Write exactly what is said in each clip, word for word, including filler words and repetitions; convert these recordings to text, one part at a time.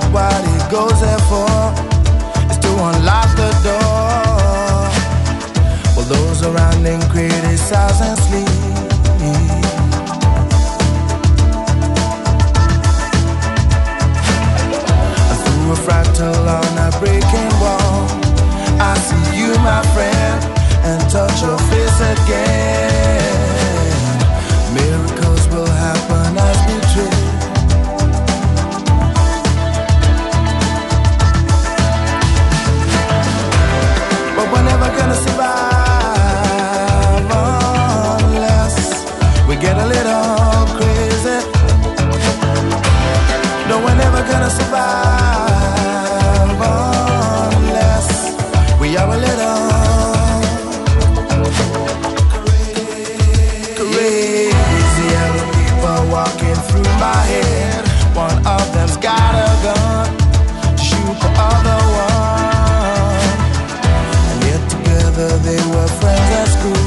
what he goes there for, is to unlock the door. While those around him criticize and sleep. Through a fractal on a breaking wall, I see you, my friend, and touch your face again. Miracles will happen as we dream. But we're never gonna survive unless we get a little crazy. No, we're never gonna survive unless we are a little crazy. Other people walking through my head. One of them's got a gun to shoot the other one. And yet together they were friends at school.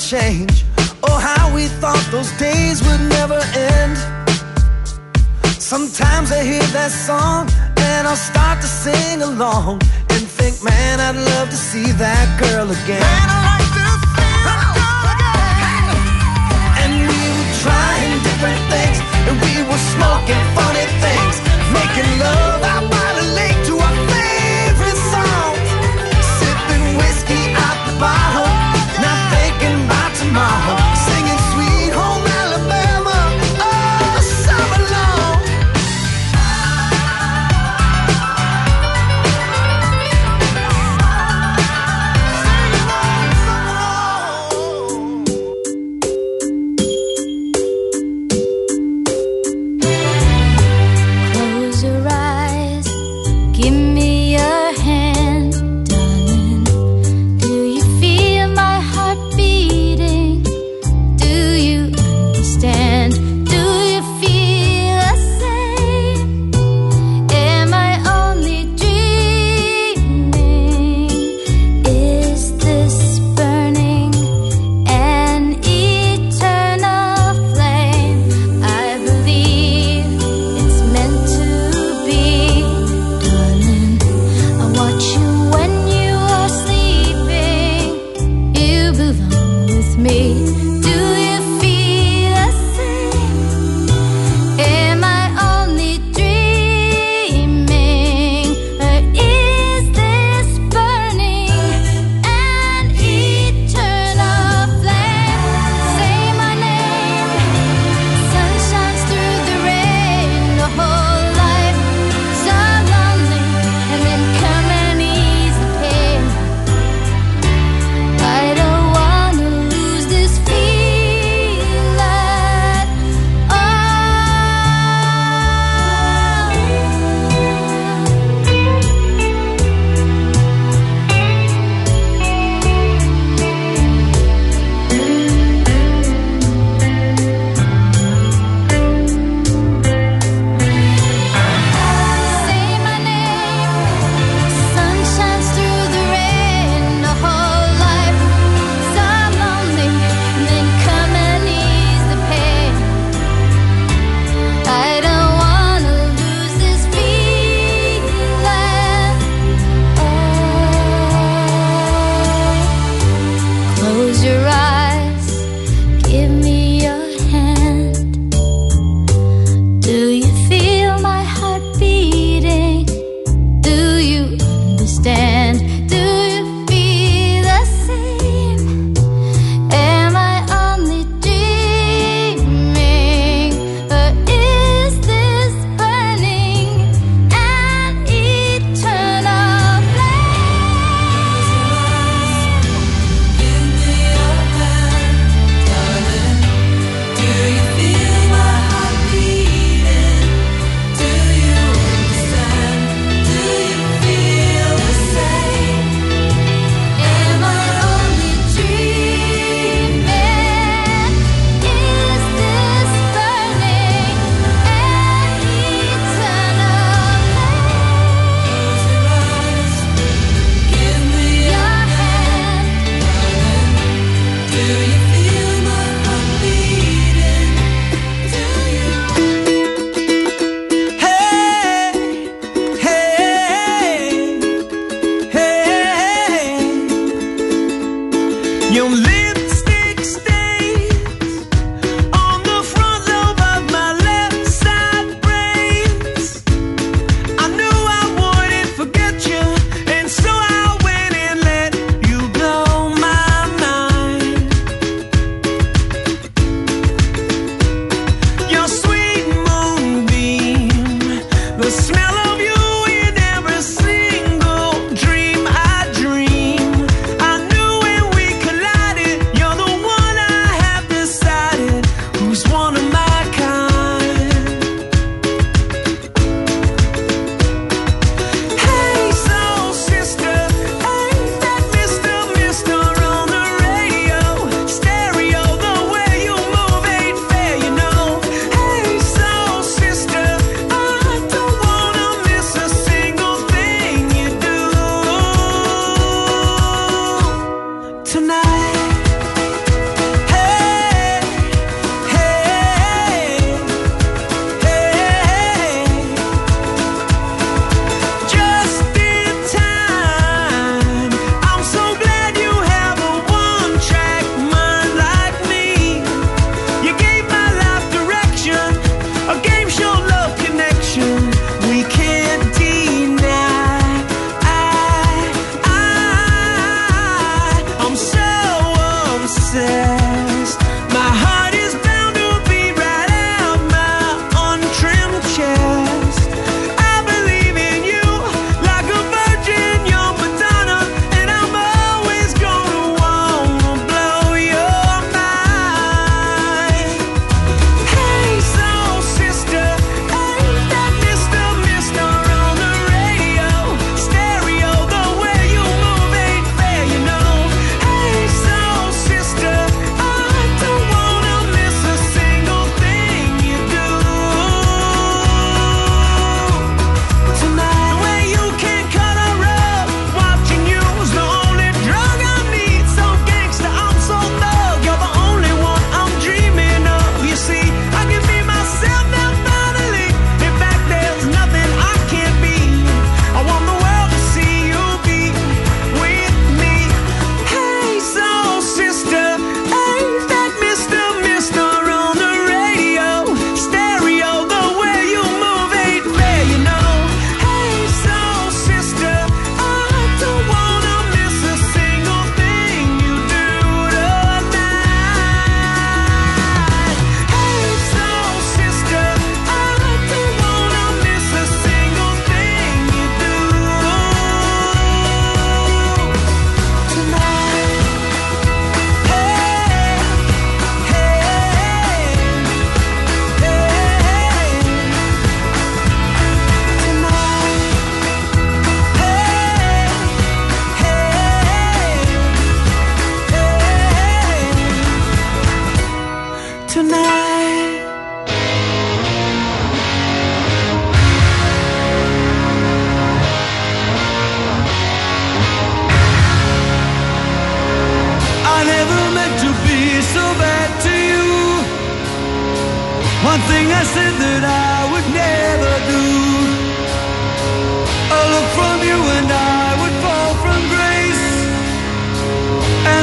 change. Oh, how we thought those days would never end. Sometimes I hear that song and I'll start to sing along and think, man, I'd love to see that girl again. Man, I'd like to see that girl again. And we were trying different things, and we were smoking funny things, making love out by the lake to our favorite songs, sipping whiskey out the bottle, not thinking about tomorrow, singing Sweet Home Alabama all summer long.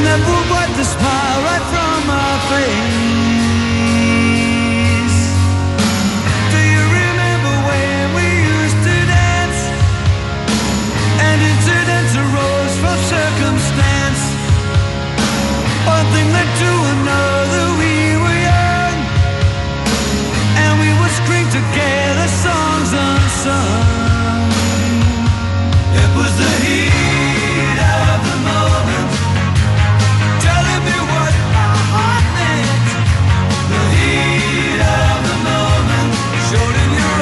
and that would wipe the smile right from my face. Do you remember when we used to dance? And incidents arose from circumstance. One thing led to another, we were young, and we would scream together songs unsung. It was the heat of the moment, telling me what my heart meant. The heat of the moment showed in your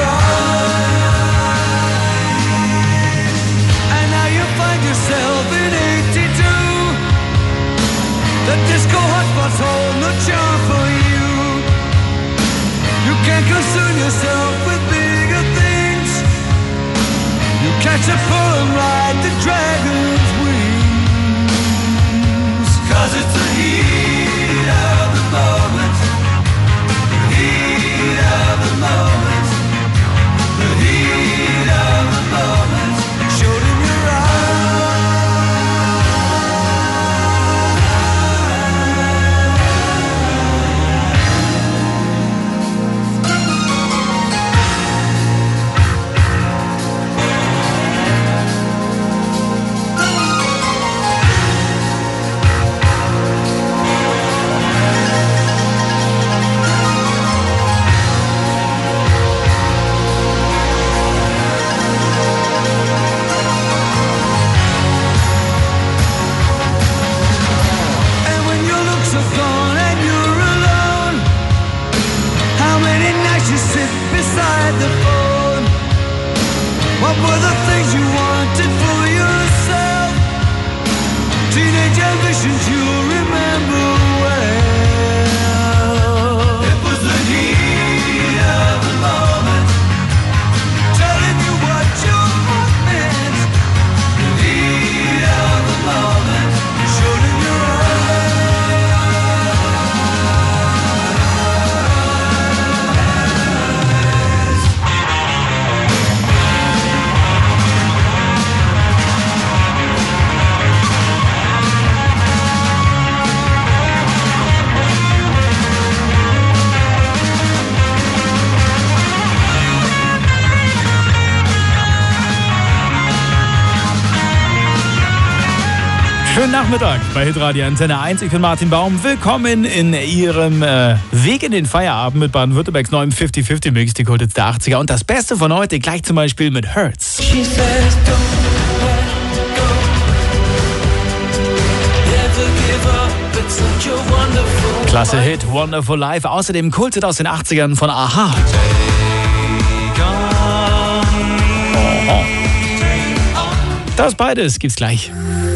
eyes. And now you find yourself in eighty-two. The disco hotspots hold no charm for you. You can't concern yourself with bigger things. You catch a pull and ride the dragon's wings. Cause it's the heat of the moment. The heat of the moment. The heat of the moment showed in your eyes. What were the things you wanted for yourself? Teenage ambitions you remember well. It was the heat of the moment, telling you what your heart meant. The heat of the moment showed in your Schönen Nachmittag bei Hitradio Antenne eins. Ich bin Martin Baum. Willkommen in Ihrem äh, Weg in den Feierabend mit Baden-Württembergs neuem fünfzig fünfzig Mix, die Kultits der achtziger. Und das Beste von heute gleich zum Beispiel mit Hurts. She says, don't let go. Never give up, it's such a wonderful Klasse Hit, Wonderful Life. Außerdem Kulthit aus den achtzigern von Aha. Oh. Das beides gibt's gleich.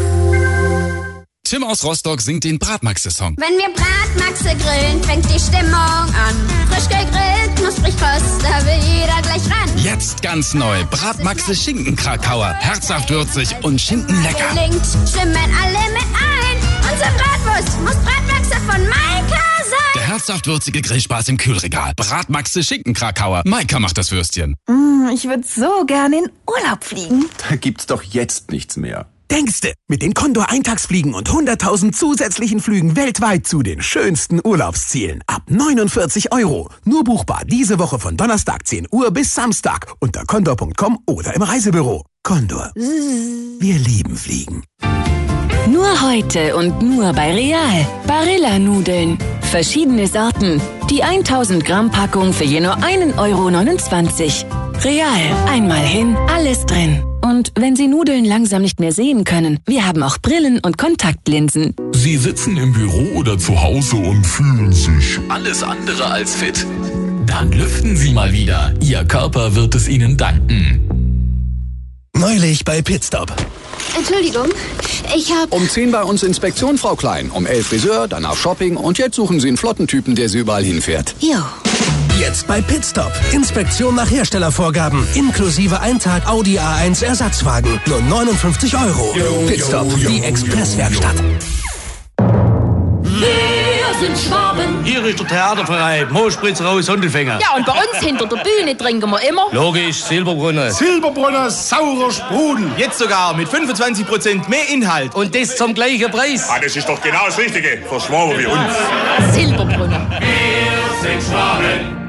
Tim aus Rostock singt den Bratmaxe-Song. Wenn wir Bratmaxe grillen, fängt die Stimmung an. Frisch gegrillt, knusprig kross, da will jeder gleich ran. Jetzt ganz neu. Bratmaxe Schinkenkrakauer. Herzhaft würzig und schinkenlecker. Gelingt, stimmen alle mit ein. Unsere Bratwurst muss Bratmaxe von Maika sein. Der herzhaft würzige Grillspaß im Kühlregal. Bratmaxe Schinkenkrakauer. Maika macht das Würstchen. Mm, ich würde so gerne in Urlaub fliegen. Da gibt's doch jetzt nichts mehr. Denkste, mit den Condor-Eintagsfliegen und hunderttausend zusätzlichen Flügen weltweit zu den schönsten Urlaubszielen. Ab neunundvierzig Euro. Nur buchbar diese Woche von Donnerstag zehn Uhr bis Samstag unter condor punkt com oder im Reisebüro. Condor. Wir lieben Fliegen. Nur heute und nur bei Real. Barilla-Nudeln. Verschiedene Sorten. Die tausend Gramm Packung für je nur ein Euro neunundzwanzig. Real. Einmal hin, alles drin. Und wenn Sie Nudeln langsam nicht mehr sehen können, wir haben auch Brillen und Kontaktlinsen. Sie sitzen im Büro oder zu Hause und fühlen sich alles andere als fit. Dann lüften Sie mal wieder. Ihr Körper wird es Ihnen danken. Neulich bei Pitstop. Entschuldigung, ich hab... Um zehn bei uns Inspektion, Frau Klein. Um elf Friseur, danach Shopping und jetzt suchen Sie einen Flottentypen, der Sie überall hinfährt. Jo. Jetzt bei Pitstop. Inspektion nach Herstellervorgaben. Inklusive ein Tag Audi A eins Ersatzwagen. Nur neunundfünfzig Euro. Pitstop, die Expresswerkstatt. Wir sind Schwaben. Hier ist der Theaterverein Moospritzerau Sondelfänger. Ja, und bei uns hinter der Bühne trinken wir immer. Logisch, Silberbrunner. Silberbrunner saurer Sprudel. Jetzt sogar mit fünfundzwanzig Prozent mehr Inhalt. Und das zum gleichen Preis. Ah, das ist doch genau das Richtige für Schwaben wie uns. Silberbrunner. Wir sind Schwaben.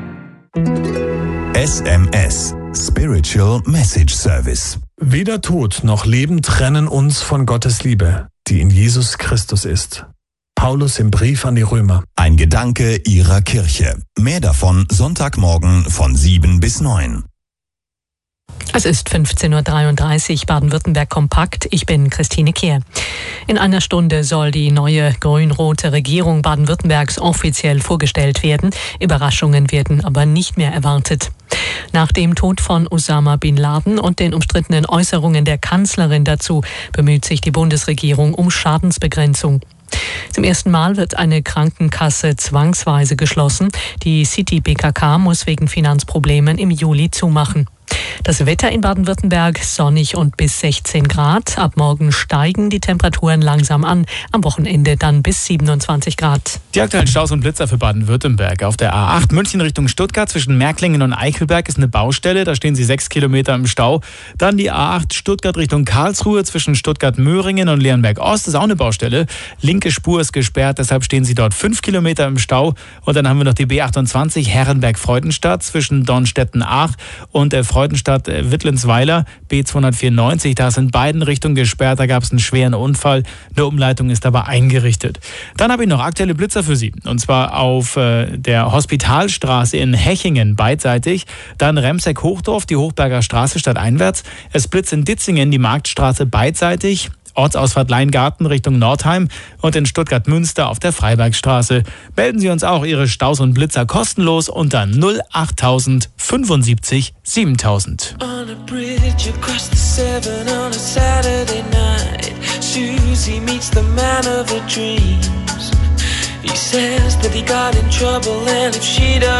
S M S, Spiritual Message Service. Weder Tod noch Leben trennen uns von Gottes Liebe, die in Jesus Christus ist. Paulus im Brief an die Römer. Ein Gedanke Ihrer Kirche. Mehr davon Sonntagmorgen von sieben bis neun. Es ist fünfzehn Uhr dreiunddreißig, Baden-Württemberg kompakt. Ich bin Christine Kehr. In einer Stunde soll die neue grün-rote Regierung Baden-Württembergs offiziell vorgestellt werden. Überraschungen werden aber nicht mehr erwartet. Nach dem Tod von Osama bin Laden und den umstrittenen Äußerungen der Kanzlerin dazu bemüht sich die Bundesregierung um Schadensbegrenzung. Zum ersten Mal wird eine Krankenkasse zwangsweise geschlossen. Die City B K K muss wegen Finanzproblemen im Juli zumachen. Das Wetter in Baden-Württemberg sonnig und bis sechzehn Grad. Ab morgen steigen die Temperaturen langsam an. Am Wochenende dann bis siebenundzwanzig Grad. Die aktuellen Staus und Blitzer für Baden-Württemberg. Auf der A acht München Richtung Stuttgart zwischen Märklingen und Eichelberg ist eine Baustelle. Da stehen sie sechs Kilometer im Stau. Dann die A acht Stuttgart Richtung Karlsruhe zwischen Stuttgart-Möhringen und Leonberg-Ost ist auch eine Baustelle. Linke Spur ist gesperrt, deshalb stehen sie dort fünf Kilometer im Stau. Und dann haben wir noch die B achtundzwanzig Herrenberg-Freudenstadt zwischen Dornstetten-Ach und der Freudenstadt-Wittlensweiler, B zweihundertvierundneunzig. Da ist in beiden Richtungen gesperrt, da gab es einen schweren Unfall. Eine Umleitung ist aber eingerichtet. Dann habe ich noch aktuelle Blitzer für Sie. Und zwar auf äh, der Hospitalstraße in Hechingen beidseitig. Dann Remseck-Hochdorf, die Hochberger Straße stadteinwärts. Es blitzt in Ditzingen die Marktstraße beidseitig. Ortsausfahrt Leingarten Richtung Nordheim und in Stuttgart-Münster auf der Freibergstraße. Melden Sie uns auch Ihre Staus und Blitzer kostenlos unter null achttausend fünfundsiebzig siebentausend. On a bridge across the Severn on a Saturday night, Susie meets the man of her dreams. He says that he got in trouble and if she does